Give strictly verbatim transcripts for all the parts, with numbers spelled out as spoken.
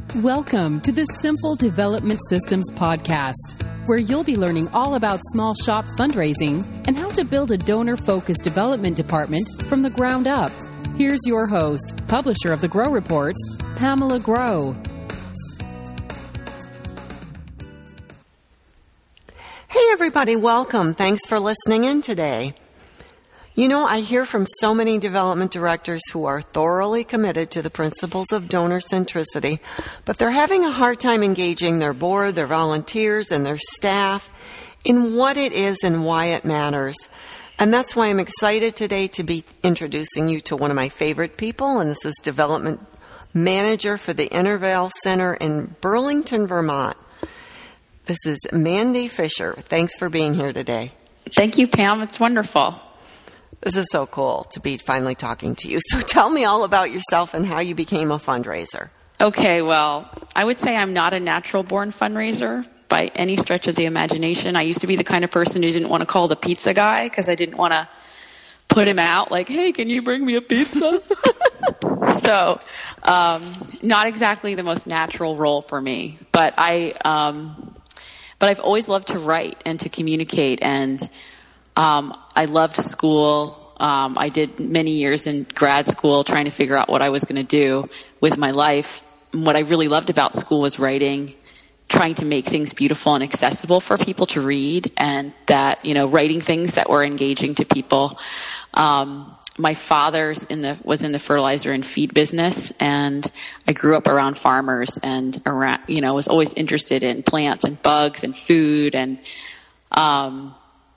Welcome to the Simple Development Systems podcast, where you'll be learning all about small shop fundraising and how to build a donor-focused development department from the ground up. Here's your host, publisher of the Grow Report, Pamela Grow. Hey everybody, welcome. Thanks for listening in today. You know, I hear from so many development directors who are thoroughly committed to the principles of donor centricity, but they're having a hard time engaging their board, their volunteers, and their staff in what it is and why it matters. And that's why I'm excited today to be introducing you to one of my favorite people, and this is Development Manager for the Intervale Center in Burlington, Vermont. This is Mandy Fisher. Thanks for being here today. Thank you, Pam. It's wonderful. This is so cool to be finally talking to you. So tell me all about yourself and how you became a fundraiser. Okay, well, I would say I'm not a natural-born fundraiser by any stretch of the imagination. I used to be the kind of person who didn't want to call the pizza guy because I didn't want to put him out like, hey, can you bring me a pizza? So um, not exactly the most natural role for me. But, I, um, but I've always loved to write and to communicate, and Um, I loved school. Um, I did many years in grad school trying to figure out what I was going to do with my life. And what I really loved about school was writing, trying to make things beautiful and accessible for people to read, and that, you know, writing things that were engaging to people. Um, my father's in the was in the fertilizer and feed business, and I grew up around farmers and around, you know, was always interested in plants and bugs and food, and um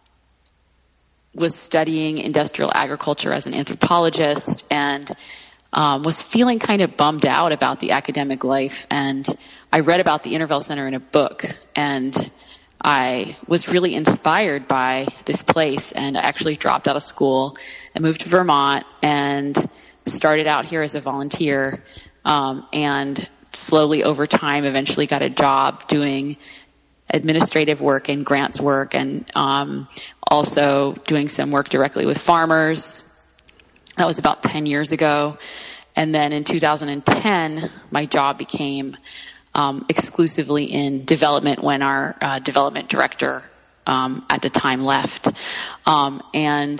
was studying industrial agriculture as an anthropologist, and um, was feeling kind of bummed out about the academic life. And I read about the Intervale Center in a book, and I was really inspired by this place, and I actually dropped out of school and moved to Vermont and started out here as a volunteer, um, and slowly over time eventually got a job doing administrative work and grants work, and um, also doing some work directly with farmers. That was about ten years ago. And then in two thousand ten, my job became um, exclusively in development when our uh, development director um, at the time left. Um, and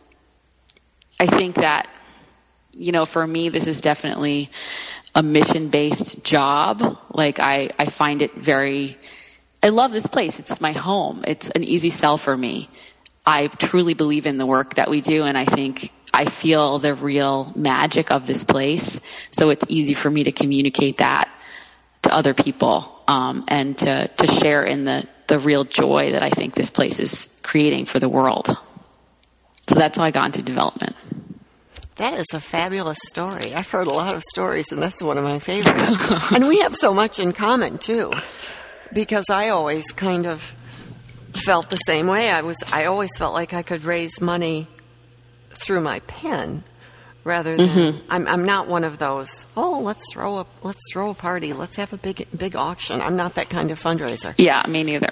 I think that, you know, for me, this is definitely a mission-based job. Like, I, I find it very... I love this place. It's my home. It's an easy sell for me. I truly believe in the work that we do, and I think I feel the real magic of this place. So it's easy for me to communicate that to other people, um, and to, to share in the, the real joy that I think this place is creating for the world. So that's how I got into development. That is a fabulous story. I've heard a lot of stories, and that's one of my favorites. And we have so much in common, too. Because I always kind of felt the same way. I was. I always felt like I could raise money through my pen, rather than. Mm-hmm. I'm. I'm not one of those. Oh, let's throw a let's throw a party. Let's have a big big auction. I'm not that kind of fundraiser. Yeah, me neither.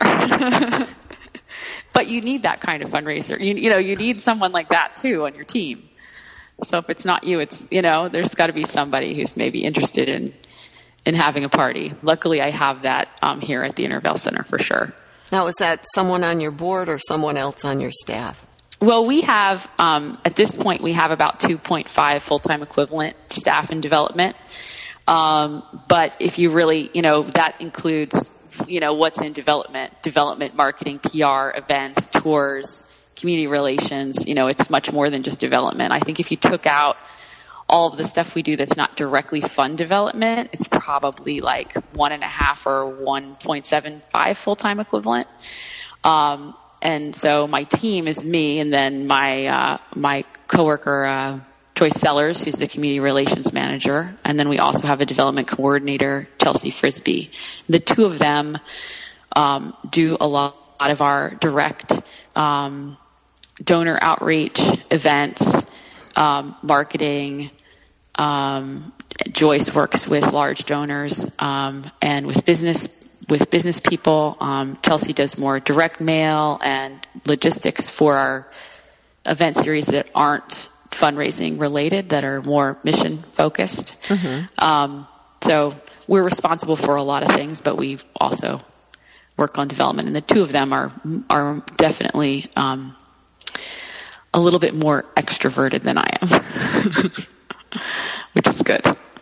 But you need that kind of fundraiser. You, you know, you need someone like that too on your team. So if it's not you, it's, you know, there's got to be somebody who's maybe interested in. in having a party. Luckily, I have that um, here at the Intervale Center for sure. Now, is that someone on your board or someone else on your staff? Well, we have, um, at this point, we have about two point five full-time equivalent staff in development. Um, but if you really, you know, that includes, you know, what's in development, development, marketing, P R, events, tours, community relations. You know, it's much more than just development. I think if you took out all of the stuff we do that's not directly fund development, it's probably like one and a half or one point seven five full-time equivalent. Um, and so my team is me, and then my uh, my coworker uh, Joyce Sellers, who's the community relations manager, and then we also have a development coordinator, Chelsea Frisbee. The two of them um, do a lot of our direct um, donor outreach events. Um, marketing. Um, Joyce works with large donors um, and with business with business people. Um, Chelsea does more direct mail and logistics for our event series that aren't fundraising related, that are more mission focused. Mm-hmm. Um, so we're responsible for a lot of things, but we also work on development. And the two of them are are definitely um, a little bit more extroverted than I am, which is good.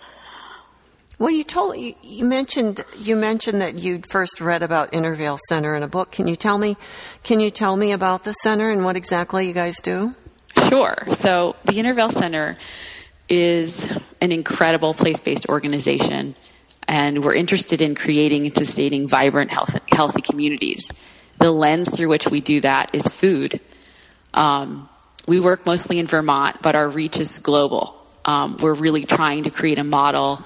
Well, you told you, you mentioned you mentioned that you'd first read about Intervale Center in a book. Can you tell me? Can you tell me about the center and what exactly you guys do? Sure. So the Intervale Center is an incredible place-based organization, and we're interested in creating and sustaining vibrant, health, healthy communities. The lens through which we do that is food. Um, we work mostly in Vermont, but our reach is global. Um, we're really trying to create a model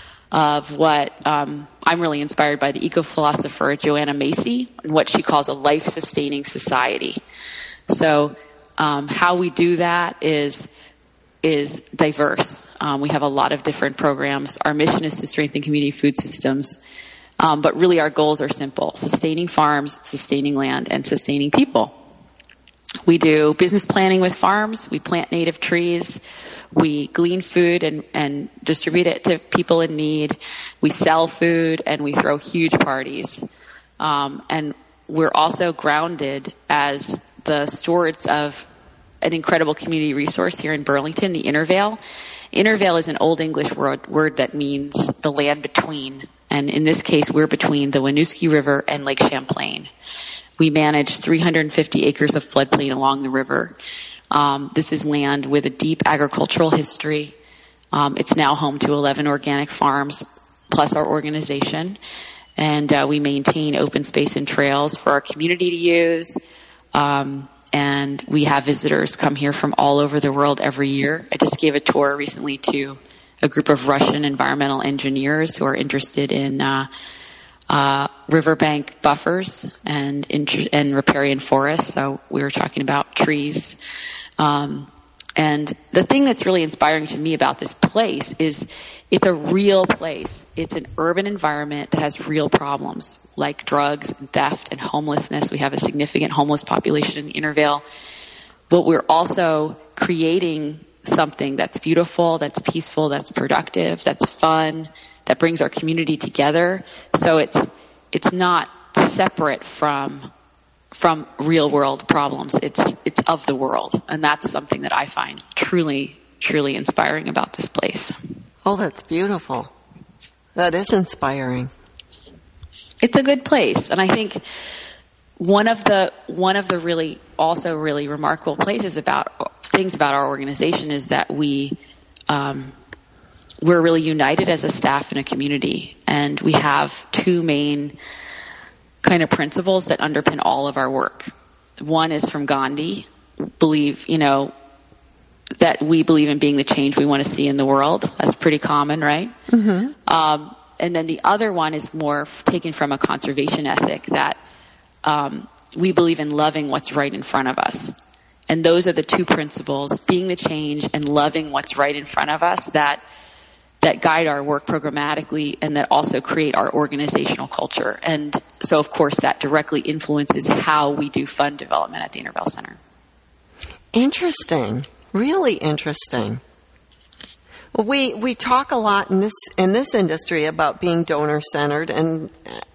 of what um, I'm really inspired by the eco-philosopher Joanna Macy and what she calls a life-sustaining society. So um, how we do that is is diverse. Um, we have a lot of different programs. Our mission is to strengthen community food systems, um, but really our goals are simple: sustaining farms, sustaining land, and sustaining people. We do business planning with farms. We plant native trees. We glean food and, and distribute it to people in need. We sell food, and we throw huge parties. Um, and we're also grounded as the stewards of an incredible community resource here in Burlington, the Intervale. Intervale is an Old English word, word that means the land between. And in this case, we're between the Winooski River and Lake Champlain. We manage three hundred fifty acres of floodplain along the river. Um, this is land with a deep agricultural history. Um, it's now home to eleven organic farms, plus our organization. And uh, we maintain open space and trails for our community to use. Um, and we have visitors come here from all over the world every year. I just gave a tour recently to a group of Russian environmental engineers who are interested in uh, uh, riverbank buffers and, int- and riparian forests. So we were talking about trees. Um, and the thing that's really inspiring to me about this place is it's a real place. It's an urban environment that has real problems like drugs and theft and homelessness. We have a significant homeless population in the Intervale. But we're also creating something that's beautiful, that's peaceful, that's productive, that's fun, that brings our community together. So it's it's not separate from from real world problems. It's it's of the world, and that's something that I find truly truly inspiring about this place. Oh, that's beautiful. That is inspiring. It's a good place, and I think one of the one of the really also really remarkable places about things about our organization is that we um, we're really united as a staff and a community, and we have two main kind of principles that underpin all of our work. One is from Gandhi, believe, you know, that we believe in being the change we want to see in the world. That's pretty common, right? Mm-hmm. Um, and then the other one is more f- taken from a conservation ethic that um, we believe in loving what's right in front of us. And those are the two principles, being the change and loving what's right in front of us, that that guide our work programmatically and that also create our organizational culture. And so, of course, that directly influences how we do fund development at the Intervale Center. Interesting. Really interesting. Well, we, we talk a lot in this in this industry about being donor-centered, and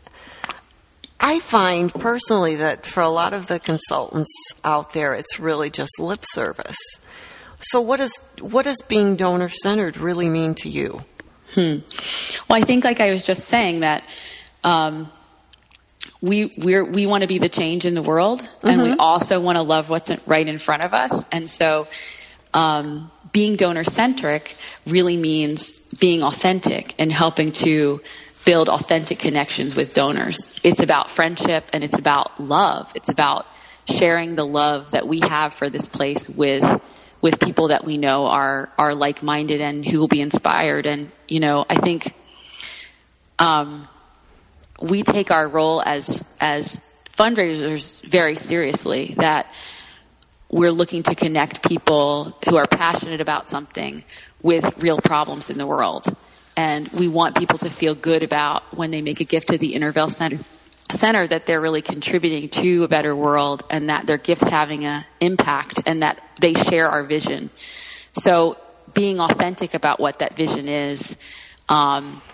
I find personally that for a lot of the consultants out there, it's really just lip service. So what does what does being donor-centered really mean to you? Hmm. Well, I think, like I was just saying, that um, we we're, we want to be the change in the world, mm-hmm. and we also want to love what's right in front of us. And so um, being donor-centric really means being authentic and helping to build authentic connections with donors. It's about friendship, and it's about love. It's about sharing the love that we have for this place with with people that we know are, are like-minded and who will be inspired. And, you know, I think, um, we take our role as, as fundraisers very seriously, that we're looking to connect people who are passionate about something with real problems in the world. And we want people to feel good about when they make a gift to the Intervale Center. Center that they're really contributing to a better world, and that their gift's having an impact, and that they share our vision. So being authentic about what that vision is, um,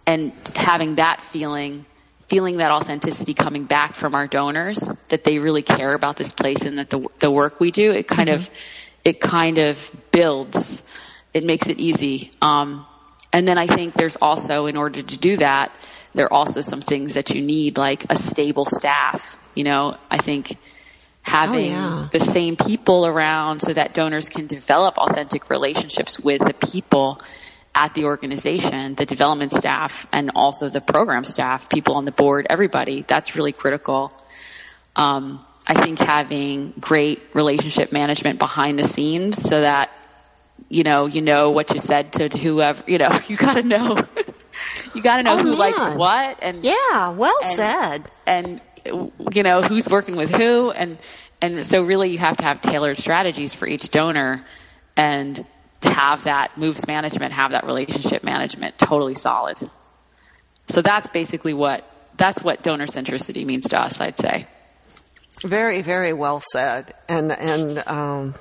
and having that feeling, feeling that authenticity coming back from our donors, that they really care about this place and that the the work we do, it kind mm-hmm. of it kind of builds. It makes it easy. Um, and then I think there's also, in order to do that, there are also some things that you need, like a stable staff. You know, I think having oh, yeah. the same people around so that donors can develop authentic relationships with the people at the organization, the development staff, and also the program staff, people on the board, everybody, that's really critical. Um, I think having great relationship management behind the scenes so that, you know, you know what you said to whoever, you know, you got to know, you got to know oh, who man. likes what. And yeah, well and, said. And, you know, who's working with who. And, and so really you have to have tailored strategies for each donor and have that moves management, have that relationship management totally solid. So that's basically what, that's what donor centricity means to us, I'd say. Very, very well said. And, and, um,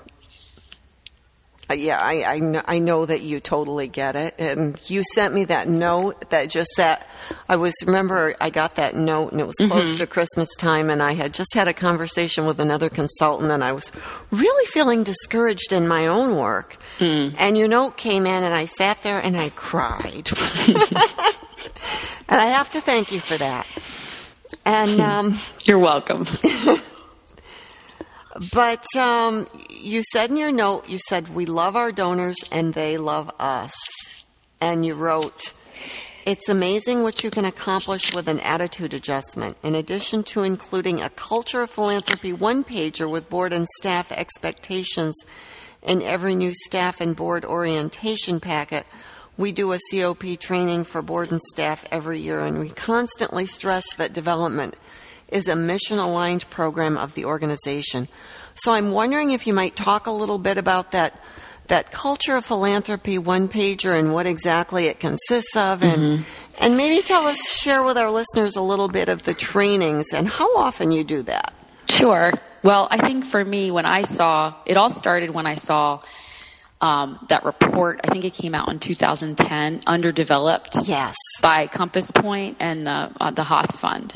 yeah, I, I, know, I know that you totally get it. And you sent me that note that just said, I was, remember I got that note and it was close mm-hmm. to Christmas time and I had just had a conversation with another consultant and I was really feeling discouraged in my own work. Mm. And your note came in and I sat there and I cried. And I have to thank you for that. And, um, you're welcome. But um, you said in your note, you said, we love our donors and they love us. And you wrote, it's amazing what you can accomplish with an attitude adjustment. In addition to including a Culture of Philanthropy one-pager with board and staff expectations in every new staff and board orientation packet, we do a C O P training for board and staff every year, and we constantly stress that development is a mission-aligned program of the organization. So I'm wondering if you might talk a little bit about that that Culture of Philanthropy one-pager and what exactly it consists of, and mm-hmm. and maybe tell us, share with our listeners a little bit of the trainings and how often you do that. Sure. Well, I think for me, when I saw, it all started when I saw um, that report, I think it came out in two thousand ten, Underdeveloped, yes, by Compass Point and the, uh, the Haas Fund.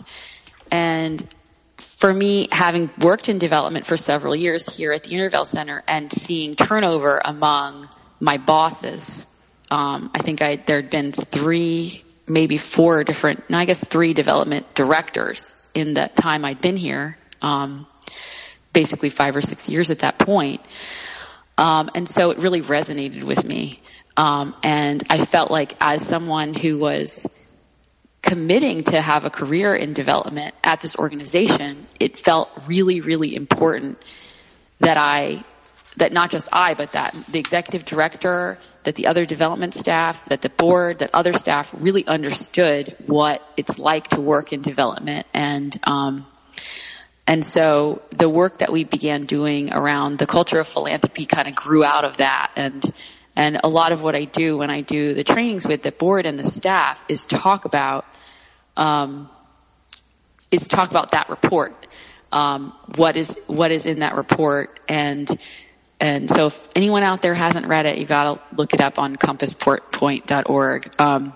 And for me, having worked in development for several years here at the Intervale Center and seeing turnover among my bosses, um, I think I, there had been three, maybe four different, no, I guess three development directors in that time I'd been here, um, basically five or six years at that point. Um, and so it really resonated with me. Um, and I felt like as someone who was committing to have a career in development at this organization, it felt really, really important that I, that not just I, but that the executive director, that the other development staff, that the board, that other staff really understood what it's like to work in development. And, um, and so the work that we began doing around the Culture of Philanthropy kind of grew out of that. And, and a lot of what I do when I do the trainings with the board and the staff is talk about Um, is talk about that report. Um, what is what is in that report, and and so if anyone out there hasn't read it, you got to look it up on compass point dot org. Um,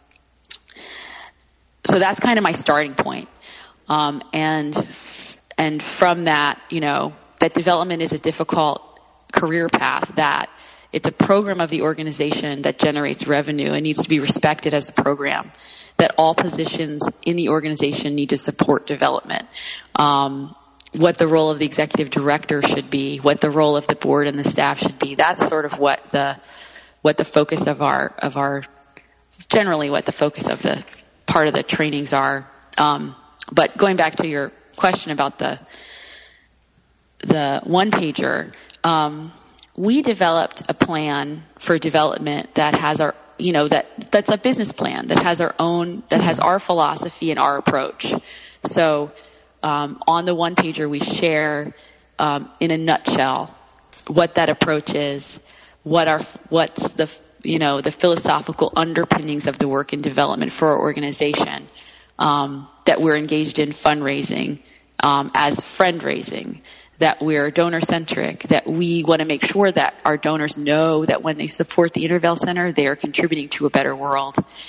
so that's kind of my starting point, um, and and from that, you know, that development is a difficult career path. That it's a program of the organization that generates revenue and needs to be respected as a program. That all positions in the organization need to support development. Um, what the role of the executive director should be, what the role of the board and the staff should be. That's sort of what the what the focus of our of our generally what the focus of the part of the trainings are. Um, but going back to your question about the the one pager, um, we developed a plan for development that has our you know, that that's a business plan that has our own, that has our philosophy and our approach. So um, on the one pager, we share um, in a nutshell what that approach is, what our, what's the, you know, the philosophical underpinnings of the work in development for our organization, um, that we're engaged in fundraising um, as friend-raising, that we're donor-centric, that we want to make sure that our donors know that when they support the Intervale Center, they are contributing to a better world.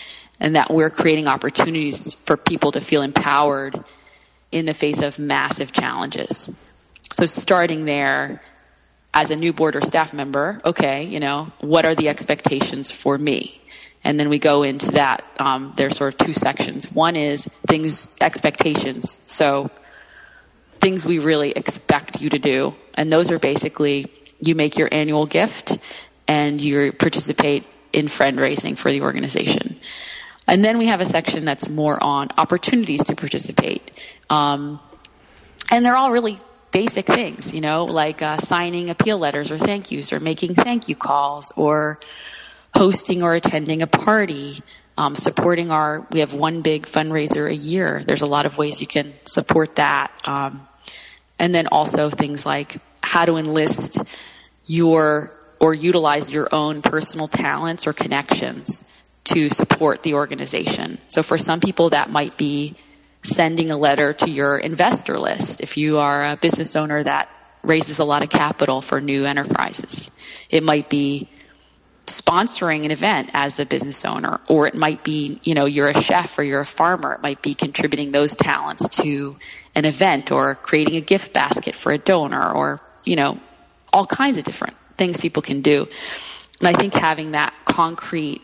and that we're creating opportunities for people to feel empowered in the face of massive challenges. So starting there as a new board or staff member, okay, you know, what are the expectations for me? And then we go into that. Um, there's sort of two sections. One is things, expectations. So things we really expect you to do. And those are basically you make your annual gift and you participate in fundraising for the organization. And then we have a section that's more on opportunities to participate. Um, and they're all really basic things, you know, like uh, signing appeal letters or thank yous, or making thank you calls, or hosting or attending a party, um, supporting our, we have one big fundraiser a year. There's a lot of ways you can support that. Um, and then also things like how to enlist your or utilize your own personal talents or connections to support the organization. So for some people that might be sending a letter to your investor list if you are a business owner that raises a lot of capital for new enterprises. It might be sponsoring an event as a business owner, or it might be, you know, you're a chef or you're a farmer. It might be contributing those talents to an event, or creating a gift basket for a donor, or, you know, all kinds of different things people can do. And I think having that concrete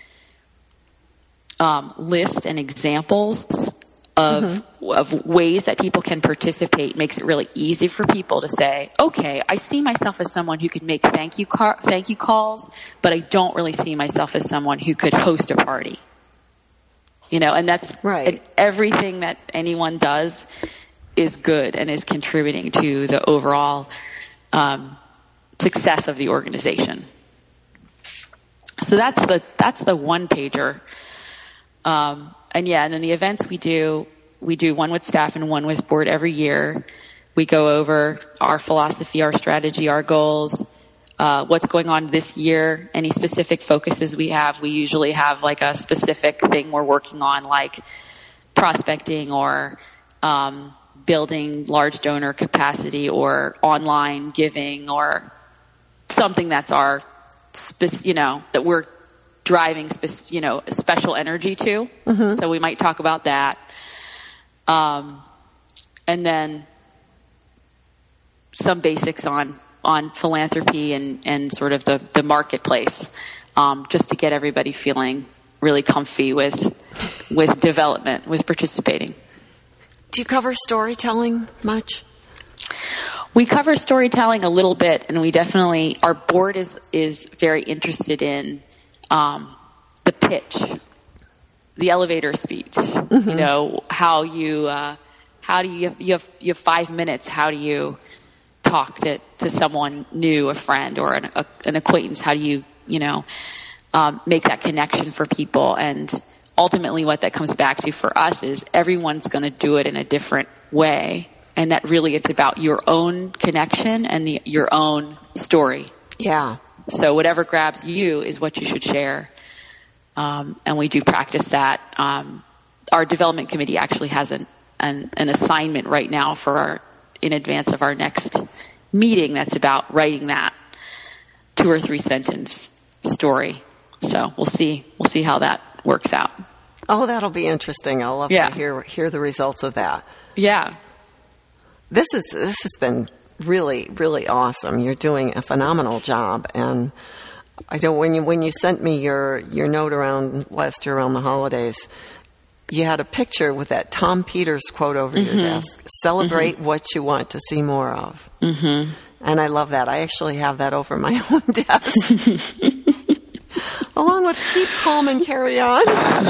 um, list and examples of mm-hmm. of ways that people can participate makes it really easy for people to say, okay, I see myself as someone who could make thank you car- thank you calls, but I don't really see myself as someone who could host a party. You know, and that's right. And everything that anyone does is good and is contributing to the overall um, success of the organization. So that's the that's the one pager. Um, and yeah, and then the events we do, we do one with staff and one with board every year. We go over our philosophy, our strategy, our goals, uh, what's going on this year, any specific focuses we have. We usually have like a specific thing we're working on, like prospecting or um, building large donor capacity, or online giving, or something that's our, spec- you know, that we're driving, spe- you know, special energy to. Mm-hmm. So we might talk about that. Um, and then some basics on, on philanthropy and, and sort of the, the marketplace, um, just to get everybody feeling really comfy with, with development, with participating. Do you cover storytelling much? We cover storytelling a little bit, and we definitely, our board is, is very interested in Um, the pitch, the elevator speech. Mm-hmm. You know, how you, uh, how do you, you have, you have five minutes. How do you talk to, to someone new, a friend or an, a, an acquaintance? How do you, you know, um, make that connection for people? And ultimately what that comes back to for us is everyone's going to do it in a different way. And that really it's about your own connection and the, your own story. Yeah. So whatever grabs you is what you should share. Um, and we do practice that. Um, our development committee actually has an, an, an assignment right now for our, in advance of our next meeting that's about writing that two or three sentence story. So we'll see, we'll see how that works out. Oh, that'll be interesting. I'll love yeah. to hear, hear the results of that. Yeah. This is, this has been really, really awesome. You're doing a phenomenal job. And I don't, when you, when you sent me your, your note around last year around the holidays, you had a picture with that Tom Peters quote over mm-hmm. your desk. Celebrate mm-hmm. what you want to see more of. Mm-hmm. And I love that. I actually have that over my own desk. Along with keep calm and carry on.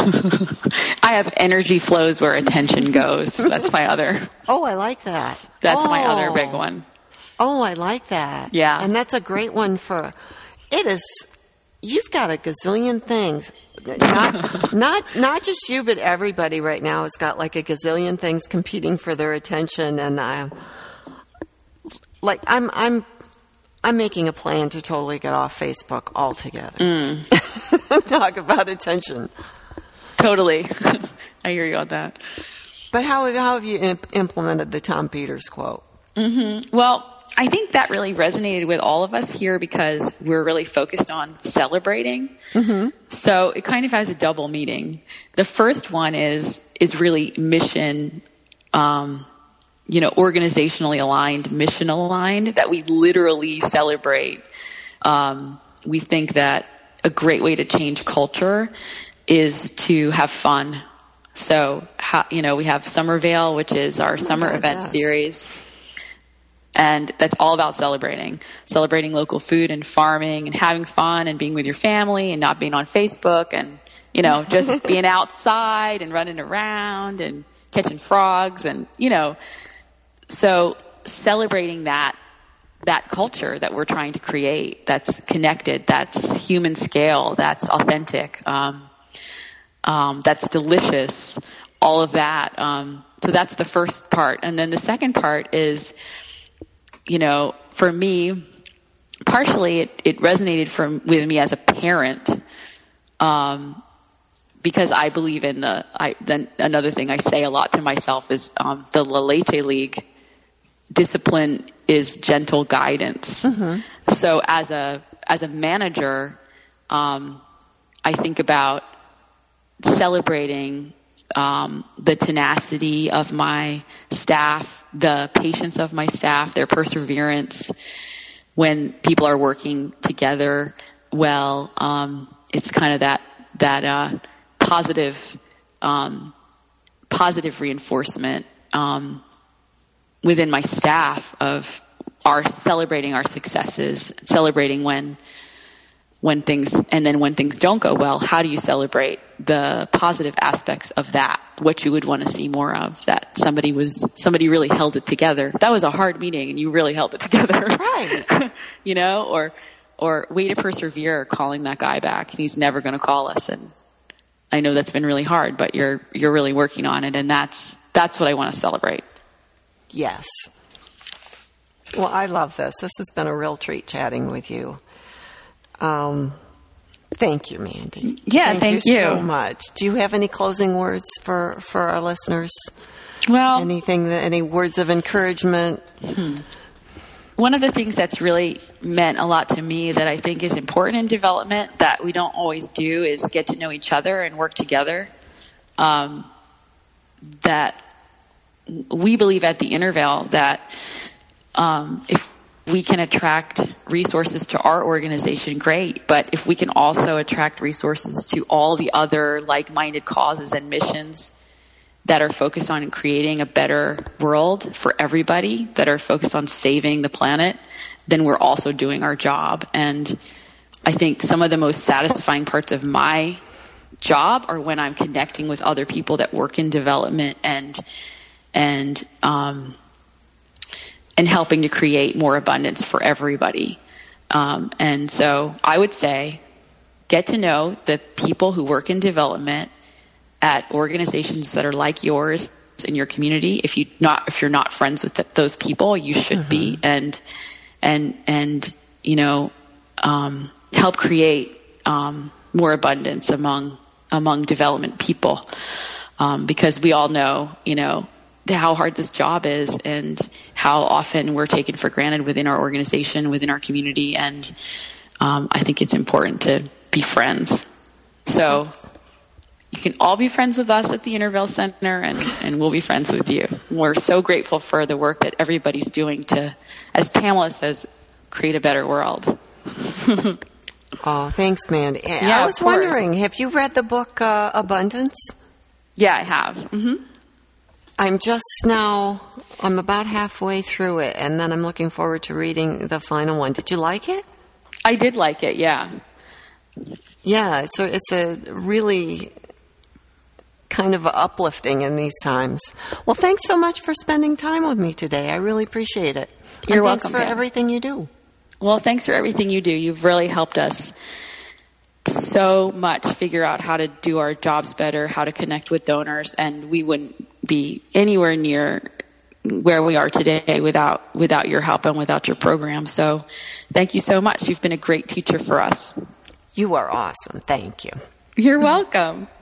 I have energy flows where attention goes. That's my other. Oh, I like that. That's oh. my other big one. Oh, I like that. Yeah. And that's a great one for, it is, you've got a gazillion things. Not, not, not just you, but everybody right now has got like a gazillion things competing for their attention. And I'm like, I'm, I'm, I'm making a plan to totally get off Facebook altogether. Mm. Talk about attention. Totally. I hear you on that. But how, how have you imp- implemented the Tom Peters quote? Mm-hmm. Well, I think that really resonated with all of us here because we're really focused on celebrating. Mm-hmm. So it kind of has a double meaning. The first one is is really mission, um, you know, organizationally aligned, mission aligned, that we literally celebrate. Um, we think that a great way to change culture is to have fun. So, how, you know, we have Summervale, which is our summer oh, event yes. series. And that's all about celebrating, celebrating local food and farming and having fun and being with your family and not being on Facebook and, you know, just being outside and running around and catching frogs and, you know, so celebrating that, that culture that we're trying to create, that's connected, that's human scale, that's authentic, um, um, that's delicious, all of that. Um, so that's the first part. And then the second part is, you know, for me, partially it, it resonated from with me as a parent, um, because I believe in the, I, then another thing I say a lot to myself is, um, the La Leche League discipline is gentle guidance. Mm-hmm. So as a, as a manager, um, I think about celebrating Um, the tenacity of my staff, the patience of my staff, their perseverance when people are working together well. Um, it's kind of that, that, uh, positive, um, positive reinforcement, um, within my staff of our celebrating our successes, celebrating when, when things, and then when things don't go well, how do you celebrate the positive aspects of that, what you would want to see more of, that somebody was, somebody really held it together. That was a hard meeting and you really held it together. Right. You know, or, or way to persevere calling that guy back and he's never going to call us. And I know that's been really hard, but you're, you're really working on it. And that's, that's what I want to celebrate. Yes. Well, I love this. This has been a real treat chatting with you. Um, thank you, Mandy. Yeah, thank, thank you, you so much. Do you have any closing words for, for our listeners? Well, anything that, any words of encouragement? Hmm. One of the things that's really meant a lot to me that I think is important in development that we don't always do is get to know each other and work together. Um, that we believe at the Intervale that um, if we can attract resources to our organization, great. But if we can also attract resources to all the other like-minded causes and missions that are focused on creating a better world for everybody, that are focused on saving the planet, then we're also doing our job. And I think some of the most satisfying parts of my job are when I'm connecting with other people that work in development and, and, um, and helping to create more abundance for everybody. Um, and so I would say get to know the people who work in development at organizations that are like yours in your community. If you not, if you're not friends with th- those people, you should mm-hmm. be, and, and, and, you know, um, help create, um, more abundance among, among development people. Um, because we all know, you know, how hard this job is and how often we're taken for granted within our organization, within our community. And um, I think it's important to be friends. So you can all be friends with us at the Intervale Center, and, and we'll be friends with you. We're so grateful for the work that everybody's doing to, as Pamela says, create a better world. Oh, thanks, Mandy. Yeah, I was wondering, have you read the book uh, Abundance? Yeah, I have. Mm-hmm. I'm just now, I'm about halfway through it, and then I'm looking forward to reading the final one. Did you like it? I did like it, yeah. Yeah, so it's a really kind of uplifting in these times. Well, thanks so much for spending time with me today. I really appreciate it. You're and welcome, thanks for Pam. everything you do. Well, thanks for everything you do. You've really helped us so much figure out how to do our jobs better, how to connect with donors, and we wouldn't be anywhere near where we are today without without your help and without your program. So thank you so much. You've been a great teacher for us. You are awesome. Thank you. You're welcome.